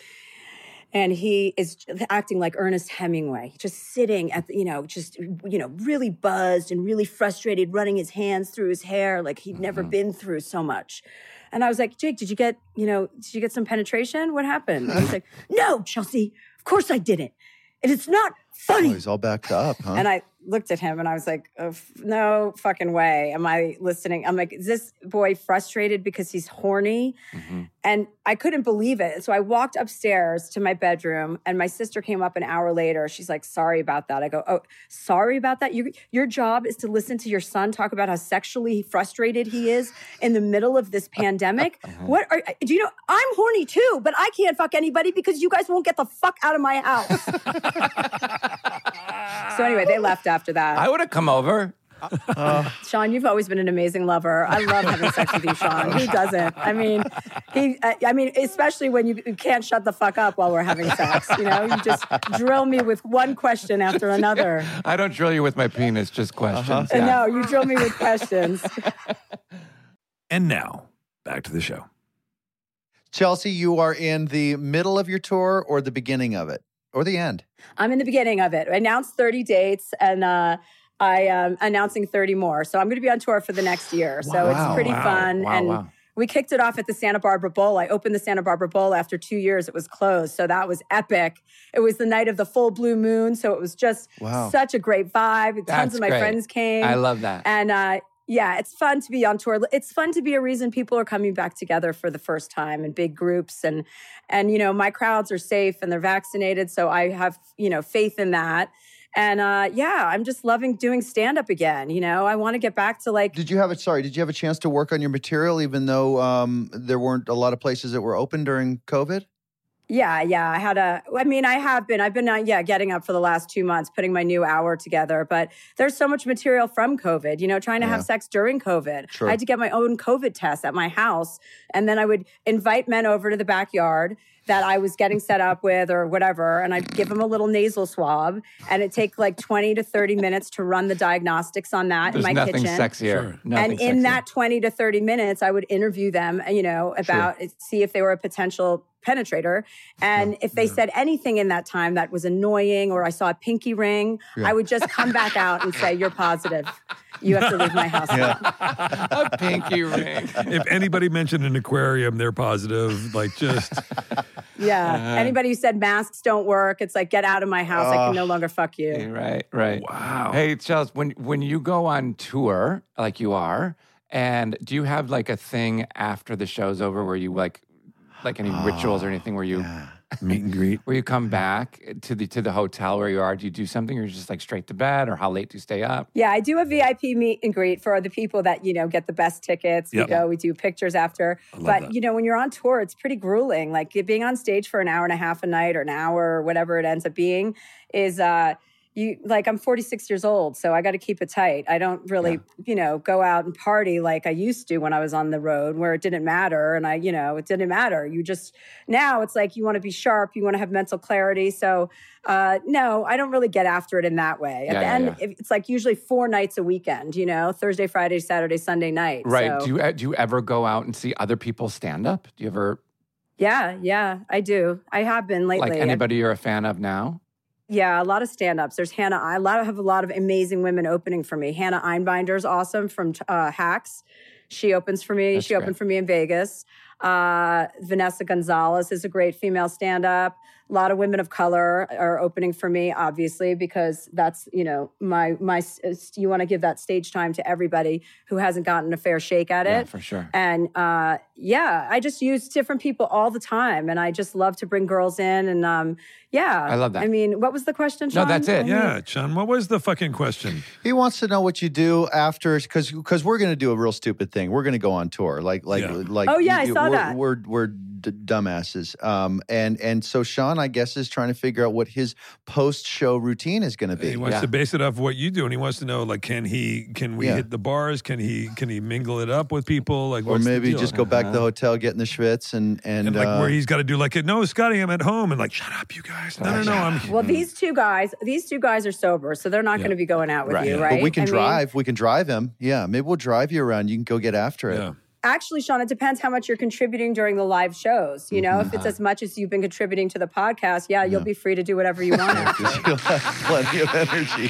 And he is acting like Ernest Hemingway, just sitting at, the, you know, just, you know, really buzzed and really frustrated, running his hands through his hair like he'd never Mm-hmm. been through so much. And I was like, Jake, did you get, you know, did you get some penetration? What happened? And he's like, no, Chelsea, of course I didn't. And it's not funny. Oh, he's all backed up, huh? And I looked at him and I was like, oh, f- no fucking way. Am I listening? I'm like, is this boy frustrated because he's horny? Mm-hmm. And I couldn't believe it. So I walked upstairs to my bedroom, and my sister came up an hour later. She's like, sorry about that. I go, oh, sorry about that? You, your job is to listen to your son talk about how sexually frustrated he is in the middle of this pandemic? What are, do you know, I'm horny too, but I can't fuck anybody because you guys won't get the fuck out of my house. So anyway, they left after that. I would have come over. Sean, you've always been an amazing lover. I love having sex with you, Sean. Who doesn't? I mean, he. I, I mean, especially when you, you can't shut the fuck up while we're having sex. You know, you just drill me with one question after another. I don't drill you with my penis, just questions. And Yeah. no, you drill me with questions. And now, back to the show. Chelsea, you are in the middle of your tour or the beginning of it or the end? I'm in the beginning of it. I announced thirty dates, and uh, I am announcing thirty more. So I'm going to be on tour for the next year. So Wow. it's pretty Wow. fun. Wow, and wow. we kicked it off at the Santa Barbara Bowl. I opened the Santa Barbara Bowl after two years. It was closed. So that was epic. It was the night of the full blue moon. So it was just Wow. such a great vibe. Tons That's of my great. friends came. I love that. And uh, yeah, it's fun to be on tour. It's fun to be a reason people are coming back together for the first time in big groups. And, and you know, my crowds are safe and they're vaccinated. So I have, you know, faith in that. And uh, yeah, I'm just loving doing stand-up again. You know, I want to get back to like, Did you have a sorry? Did you have a chance to work on your material, even though um, there weren't a lot of places that were open during COVID? yeah, yeah. I had a, I mean, I have been, I've been, uh, yeah, getting up for the last two months, putting my new hour together. But there's so much material from COVID, you know, trying to Yeah. have sex during COVID. Sure. I had to get my own COVID test at my house. And then I would invite men over to the backyard. that I was getting set up with or whatever, and I'd give them a little nasal swab, and it'd take like twenty to thirty minutes to run the diagnostics on that There's in my nothing kitchen. sexier. Sure. Nothing And in sexier. that twenty to thirty minutes, I would interview them, you know, about see if they were a potential penetrator. And if they said anything in that time that was annoying or I saw a pinky ring, I would just come back out and say, you're positive. You have to leave my house now. a pinky ring. If anybody mentioned an aquarium, they're positive. Like just Yeah. Anybody who said masks don't work, it's like, get out of my house. I can no longer fuck you. Right, right. Wow. Hey, Chels, when when you go on tour like you are, and do you have like a thing after the show's over where you like like any rituals or anything where you meet and greet. where you come back to the to the hotel where you are? Do you do something, or you're just like straight to bed, or how late do you stay up? Yeah, I do a V I P meet and greet for the people that, you know, get the best tickets. Yep. We go, we do pictures after. But, that. you know, when you're on tour, it's pretty grueling. Like being on stage for an hour and a half a night or an hour or whatever it ends up being is, uh, you like, I'm forty-six years old, so I got to keep it tight. I don't really, you know, go out and party like I used to when I was on the road where it didn't matter. And I, you know, it didn't matter. You just, now it's like you want to be sharp, you want to have mental clarity. So, uh, no, I don't really get after it in that way. At Yeah, the yeah, end, yeah. it's like usually four nights a weekend, you know, Thursday, Friday, Saturday, Sunday night. Right. So, Do you do you ever go out and see other people stand up? Do you ever yeah, yeah, I do. I have been lately. like anybody you're a fan of now? Yeah, a lot of stand-ups. There's Hannah. I a lot of, have a lot of amazing women opening for me. Hannah Einbinder's awesome from uh, Hacks. She opens for me. That's she opened great. for me in Vegas. Uh, Vanessa Gonzalez is a great female stand-up. A lot of women of color are opening for me, obviously, because that's, you know, my my. You want to give that stage time to everybody who hasn't gotten a fair shake at Yeah, it. for sure. And uh, yeah, I just use different people all the time, and I just love to bring girls in. And um, yeah, I love that. I mean, what was the question, No, Sean? that's it. Yeah, Sean, what was the fucking question? He wants to know what you do after, because because we're going to do a real stupid thing. We're going to go on tour, like like Yeah. like. Oh, yeah, I you- saw we're, that. We're we're d- dumbasses, um, and and so Sean, I guess, is trying to figure out what his post show routine is going to be. He wants Yeah. to base it off what you do, and he wants to know, like, can he, can we Yeah. hit the bars? Can he, can he mingle it up with people? Like, Or what's the maybe deal? just go back to the hotel, get in the schwitz, and and, and like uh, where he's got to do like, no, Scotty, I'm at home, and like, shut up, you guys. No, no, no, I'm. Well, these two guys, these two guys are sober, so they're not going to be going out with Right. you, Yeah. right? But we can I mean, drive. we can drive him. Yeah, maybe we'll drive you around. You can go get after it. Yeah. actually, Sean, it depends how much you're contributing during the live shows. You know, if it's as much as you've been contributing to the podcast, yeah, you'll be free to do whatever you want. after. You'll have plenty of energy.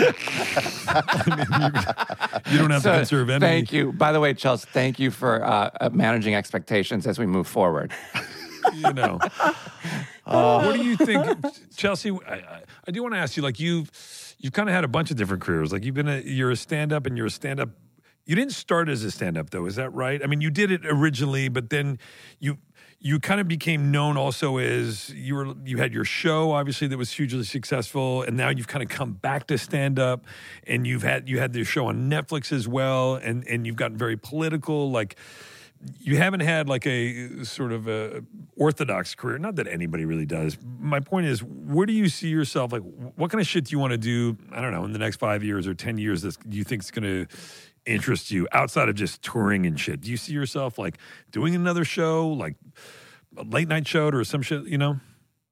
You don't have So, to conserve any. Thank you. By the way, Chelsea, thank you for uh, uh, managing expectations as we move forward. You know. What do you think, Chelsea? I, I, I do want to ask you. Like you've you've kind of had a bunch of different careers. Like you've been a you're a stand up and you're a stand up. You didn't start as a stand up though, is that right? I mean, you did it originally, but then you you kind of became known also as you were you had your show obviously that was hugely successful, and now you've kind of come back to stand up, and you've had you had this show on Netflix as well, and and you've gotten very political. Like you haven't had like a sort of a orthodox career. Not that anybody really does. My point is, where do you see yourself? Like, what kind of shit do you want to do? I don't know, in the next five years or ten years. That you think is going to interest you outside of just touring and shit? Do you see yourself like doing another show, like a late night show or some shit? You know?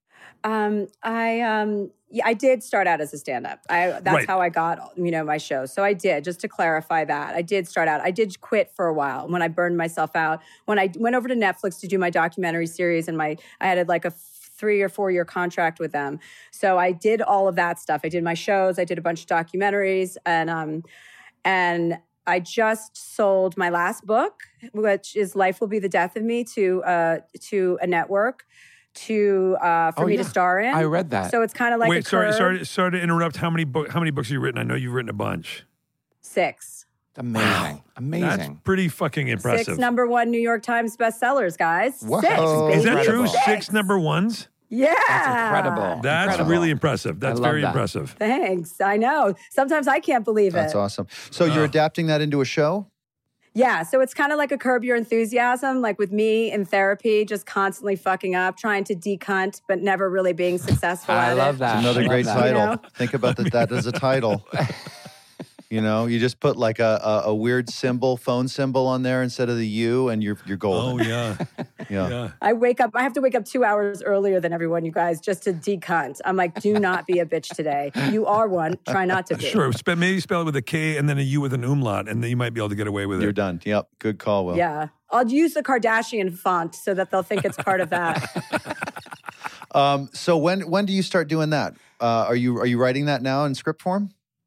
Um, I um, yeah, I did start out as a stand-up. I that's Right. how I got you know my show. So I did. Just to clarify that, I did start out. I did quit for a while when I burned myself out. When I went over to Netflix to do my documentary series, and my I had like a three or four year contract with them. So I did all of that stuff. I did my shows. I did a bunch of documentaries, and um, and I just sold my last book, which is "Life Will Be the Death of Me," to uh to a network. To uh, for Oh, me yeah. to star in. I read that. So it's kind of like Wait, a sorry, curve. sorry, sorry to interrupt. How many book? How many books have you written? I know you've written a bunch. Six. Amazing. That's Amazing. pretty fucking impressive. Six number one New York Times bestsellers, guys. Whoa. Six. Is that baby. true? Incredible. Six number ones. Yeah. That's incredible. That's Incredible. really impressive. That's love very that. impressive. Thanks. I know. Sometimes I can't believe That's it. awesome. So you're Uh. adapting that into a show? Yeah. So it's kind of like a Curb Your Enthusiasm, like with me in therapy, just constantly fucking up, trying to decunt, but never really being successful I at love it. that. Another I love great that. title. You know? Think about that, that as a title. You know, you just put like a, a, a weird symbol, phone symbol on there instead of the U, and you're you're golden. Oh yeah, yeah. yeah. I wake up, I have to wake up two hours earlier than everyone, you guys, just to decunt. I'm like, do not be a bitch today. You are one. Try not to be. Sure. Spe- maybe spell it with a K and then a U with an umlaut, and then you might be able to get away with You're it. done. Yep. Good call, Will. Yeah. I'll use the Kardashian font so that they'll think it's part of that. Um, so when when do you start doing that? Uh, are you are you writing that now in script form?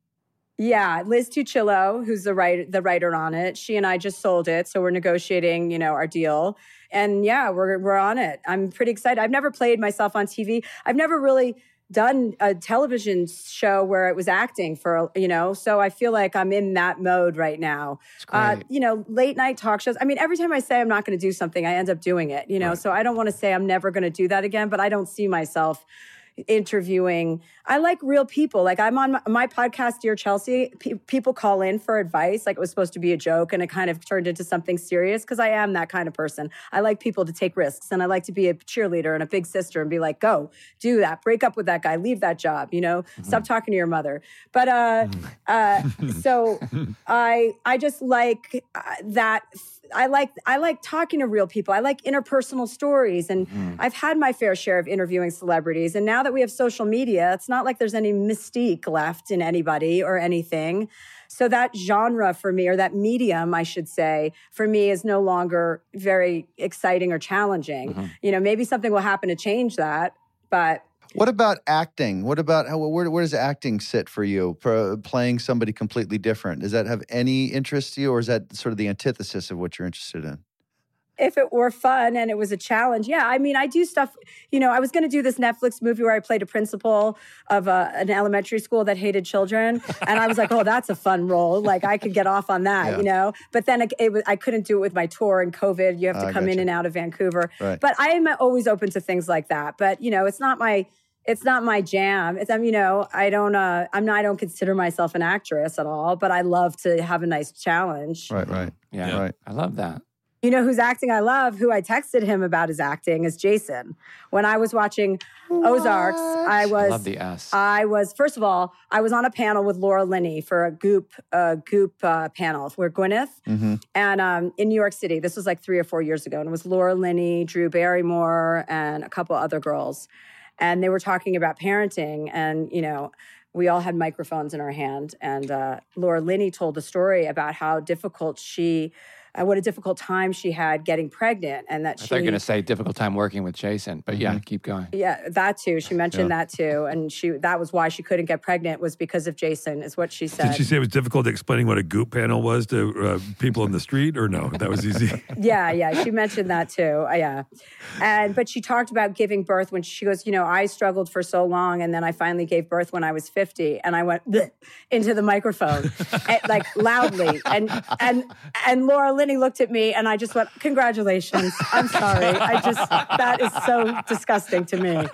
Yeah, Liz Tuccillo, who's the writer, the writer on it, she and I just sold it, so we're negotiating, you know, our deal. And yeah, we're we're on it. I'm pretty excited. I've never played myself on T V. I've never really done a television show where it was acting for, you know, so I feel like I'm in that mode right now. Uh, you know, late night talk shows. I mean, every time I say I'm not going to do something, I end up doing it, you know, right. So I don't want to say I'm never going to do that again, but I don't see myself interviewing. I like real people. Like I'm on my, my podcast, Dear Chelsea, pe- people call in for advice. Like it was supposed to be a joke and it kind of turned into something serious because I am that kind of person. I like people to take risks and I like to be a cheerleader and a big sister and be like, go, do that, break up with that guy, leave that job, you know, mm-hmm. stop talking to your mother. But uh, uh, so I, I just like uh, that. I like I like talking to real people. I like interpersonal stories. And mm. I've had my fair share of interviewing celebrities. And now that we have social media, it's not like there's any mystique left in anybody or anything. So that genre for me, or that medium, I should say, for me is no longer very exciting or challenging. Mm-hmm. You know, maybe something will happen to change that, but... What about acting? What about how, where, where does acting sit for you? For playing somebody completely different. Does that have any interest to you, or is that sort of the antithesis of what you're interested in? If it were fun and it was a challenge, yeah. I mean, I do stuff, you know, I was going to do this Netflix movie where I played a principal of a, an elementary school that hated children. And I was like, oh, that's a fun role. Like I could get off on that, yeah. you know, but then it, it was, I couldn't do it with my tour and COVID. You have to uh, come in and out of Vancouver. Right. But I am always open to things like that. But, you know, it's not my... It's not my jam. It's, I'm, you know, I don't, uh, I'm not, I don't consider myself an actress at all, but I love to have a nice challenge. Right, right. Yeah, yeah. right. I love that. You know who's acting I love, who I texted him about his acting is Jason. When I was watching what? Ozarks, I was, I love the S. I was, first of all, I was on a panel with Laura Linney for a Goop, uh, Goop uh, panel for Gwyneth. Mm-hmm. And um, in New York City, this was like three or four years ago. And it was Laura Linney, Drew Barrymore, and a couple other girls. And they were talking about parenting, and, you know, we all had microphones in our hand. And uh, Laura Linney told a story about how difficult she, uh, what a difficult time she had getting pregnant. And that I she... thought you were going to say difficult time working with Jason, but mm-hmm. yeah, keep going. Yeah, that too. She mentioned yeah. that too. And she that was why she couldn't get pregnant, was because of Jason, is what she said. Did she say it was difficult explaining what a Goop panel was to uh, people in the street, or no? That was easy. yeah, yeah. She mentioned that too. Uh, yeah. And but she talked about giving birth when she goes, you know, I struggled for so long, and then I finally gave birth when I was fifty, and I went into the microphone and, like loudly. And and and Laura Linney looked at me, and I just went, congratulations. I'm sorry. I just, that is so disgusting to me.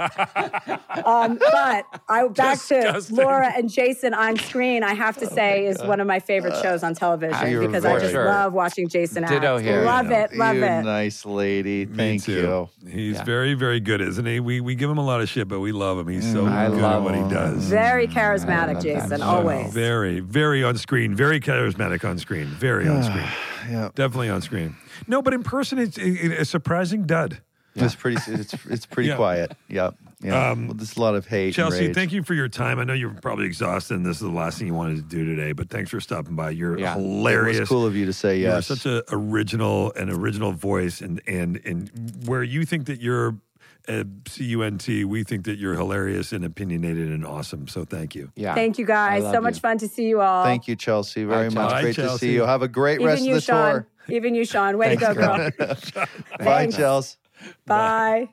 Um, but I back Disgusting. to Laura and Jason on screen, I have to say, is one of my favorite shows on television You're because I just sure. love watching Jason act. Ditto here. Love You know. it, love you it. Nice lady. Me Thank too. you. He's Yeah. very, very good, isn't he? We we give him a lot of shit, but we love him. He's so I good at love what he him. does. Very I charismatic, love Jason, that. always. Very, very on screen. Very charismatic on screen. Very on screen. Yeah. Definitely on screen. No, but in person, it's a, a surprising dud. It's pretty. It's it's pretty Yeah. quiet. Yep. Yeah. Um, well, there's a lot of hate. Chelsea, and rage. thank you for your time. I know you're probably exhausted, and this is the last thing you wanted to do today. But thanks for stopping by. You're Yeah. hilarious. It was cool of you to say You're yes. such an original, an original voice, and and and where you think that you're uh, C U N T, we think that you're hilarious and opinionated and awesome. So thank you. Yeah. Thank you guys. I love So much you. fun to see you all. Thank you, Chelsea, very Bye, much. Chelsea. Great Bye, to Chelsea. see you. Have a great Even rest you, of the Sean. tour. Even you, Sean. Way Thanks, to go, girl. Bye, Thanks. Chelsea. Bye.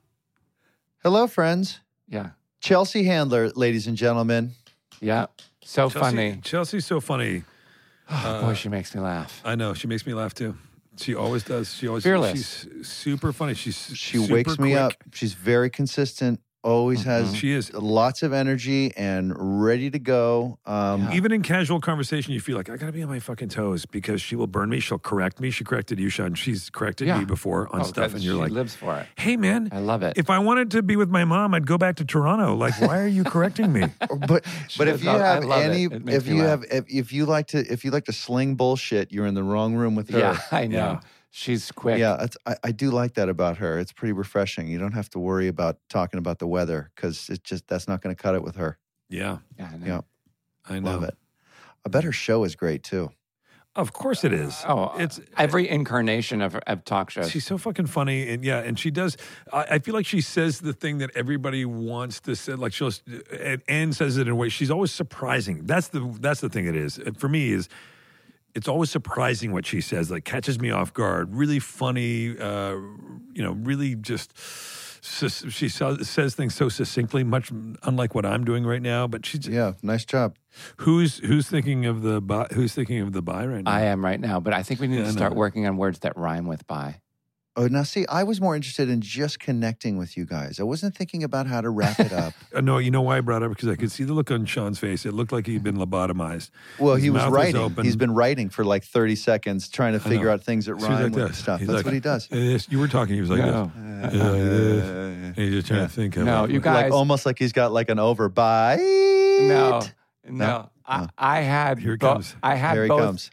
Hello, friends. Yeah. Chelsea Handler, ladies and gentlemen. Yeah. So Chelsea, funny. Chelsea's so funny. Oh, boy, she makes me laugh. I know. She makes me laugh too. She always does. She always Fearless. She's super funny. She's She super wakes me quick. up. She's very consistent. Always has She is. lots of energy and ready to go. Um, Even in casual conversation, you feel like I gotta be on my fucking toes because she will burn me. She'll correct me. She corrected you, Sean. She's corrected Yeah. me before on Oh, stuff, that- and you're she like, lives for it. "Hey, man, I love it. If I wanted to be with my mom, I'd go back to Toronto. Like, why are you correcting me?" But but if does you love- I have love it. any, It makes if me you laugh. have, if, if you like to, if you like to sling bullshit, you're in the wrong room with her. Yeah, I know. Yeah. She's quick. Yeah, that's, I, I do like that about her. It's pretty refreshing. You don't have to worry about talking about the weather because it's just that's not going to cut it with her. Yeah, Yeah, I know. Yeah, I know. love it. I bet her show is great too. Of course it is. Oh, it's every incarnation of, of talk shows. She's so fucking funny, and yeah, and she does. I, I feel like she says the thing that everybody wants to say. Like she'll, and Anne says it in a way. She's always surprising. That's the that's the thing. It is for me is. It's always surprising what she says. Like catches me off guard. Really funny. Uh, you know, really just. sus- She says says things so succinctly, much unlike what I'm doing right now. But she's Yeah, nice job. who's who's thinking of the buy, who's thinking of the buy right now. I am right now, but I think we need Yeah, to I start know. working on words that rhyme with by. Oh, now see, I was more interested in just connecting with you guys. I wasn't thinking about how to wrap it up. Uh, no, you know why I brought it up? Because I could see the look on Sean's face. It looked like he'd been lobotomized. Well, His he was mouth writing. open. He's been writing for like thirty seconds, trying to I figure know. out things that She was rhyme like with this. stuff. He's That's like, what he does. "Uh, this." You were talking. He was like No. this. Yeah, like this. And he's just trying to think of No, it. you guys- Like almost like he's got like an overbite. No, no. No? I, I had Here it bo- comes. I had Here he both comes.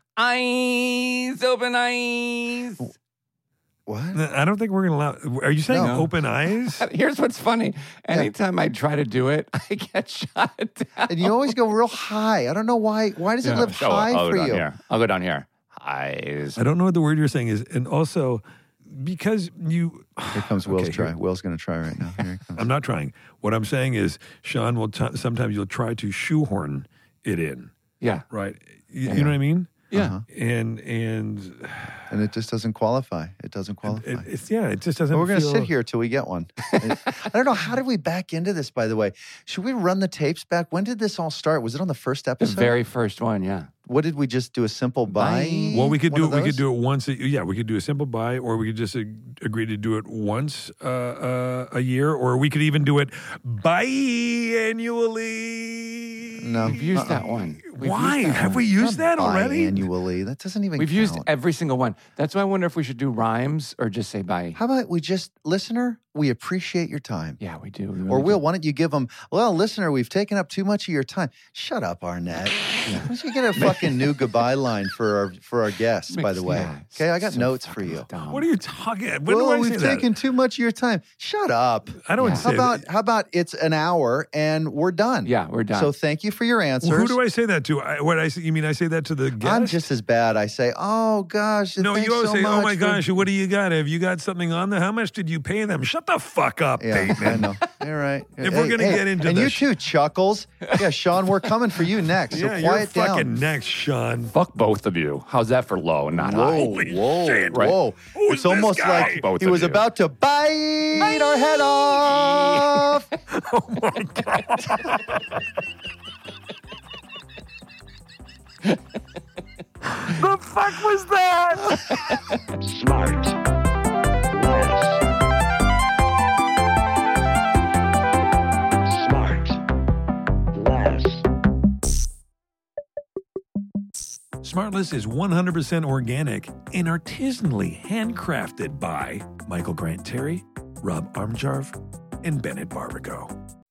eyes, open eyes. What? I don't think we're gonna allow. Are you saying No. open eyes? Here's what's funny. Anytime I try to do it, I get shot down. And you always go real high. I don't know why. Why does it live So high I'll for go down you? Here. I'll go down here. Eyes. I don't know what the word you're saying is, and also because you. Here comes Will's Okay, try. here- Will's going to try right now. Here he comes. I'm not trying. What I'm saying is, Sean will t- sometimes you'll try to shoehorn it in, Yeah. right? You, you know what I mean? Yeah. Uh-huh. And and And it just doesn't qualify. It doesn't qualify. it, it's yeah, it just doesn't. But we're going to feel- sit here till we get one. I don't know. How did we back into this, by the way? Should we run the tapes back? When did this all start? Was it on the first The episode? very first one, yeah. What did we just do? A simple buy? Bye. Well, we could One do of it. We could those? do it once. A, yeah, we could do a simple buy, or we could just ag- agree to do it once uh, uh, a year, or we could even do it biannually. No. We've used Uh-uh. that one. We've Why used that have one. we used that Not already? Biannually. That doesn't even We've used count. every single one. That's why I wonder if we should do rhymes or just say bye. How about we just, listener, we appreciate your time. Yeah, we do. We really Or do. Will, why don't you give them, well, listener, we've taken up too much of your time. Shut up, Arnett. Why don't you get a fucking new goodbye line for our for our guests, by the way? Yeah, Okay, I got so notes for fucking you. dumb. What are you talking? When well, do I we've say that? taken too much of your time. Shut up. I don't Yeah. say How about that. how about it's an hour and we're done? Yeah, we're done. So thank you for your answers. Well, who do I say that to? I, what I say? You mean I say that to the guest? I'm just as bad. I say, oh gosh, no. thanks You always so say, "Oh much my for-" gosh, what do you got? Have you got something on there? How much did you pay them?" Shut the fuck up, Yeah, I Bateman. know. You're right. If we're gonna get into and the you sh- too, Chuckles. Yeah, Sean, we're coming for you next. So Yeah, you're quiet fucking down. next, Sean. Fuck both of you. How's that for low and not high? Whoa, Holy whoa, shit. whoa! Who's It's this almost guy? like Both he of was you. about to bite our head off. Oh my god. The fuck was that? Smart. Less. Smart. Less. Smartless is one hundred percent organic and artisanally handcrafted by Michael Grant Terry, Rob Armjarv, and Bennett Barbago.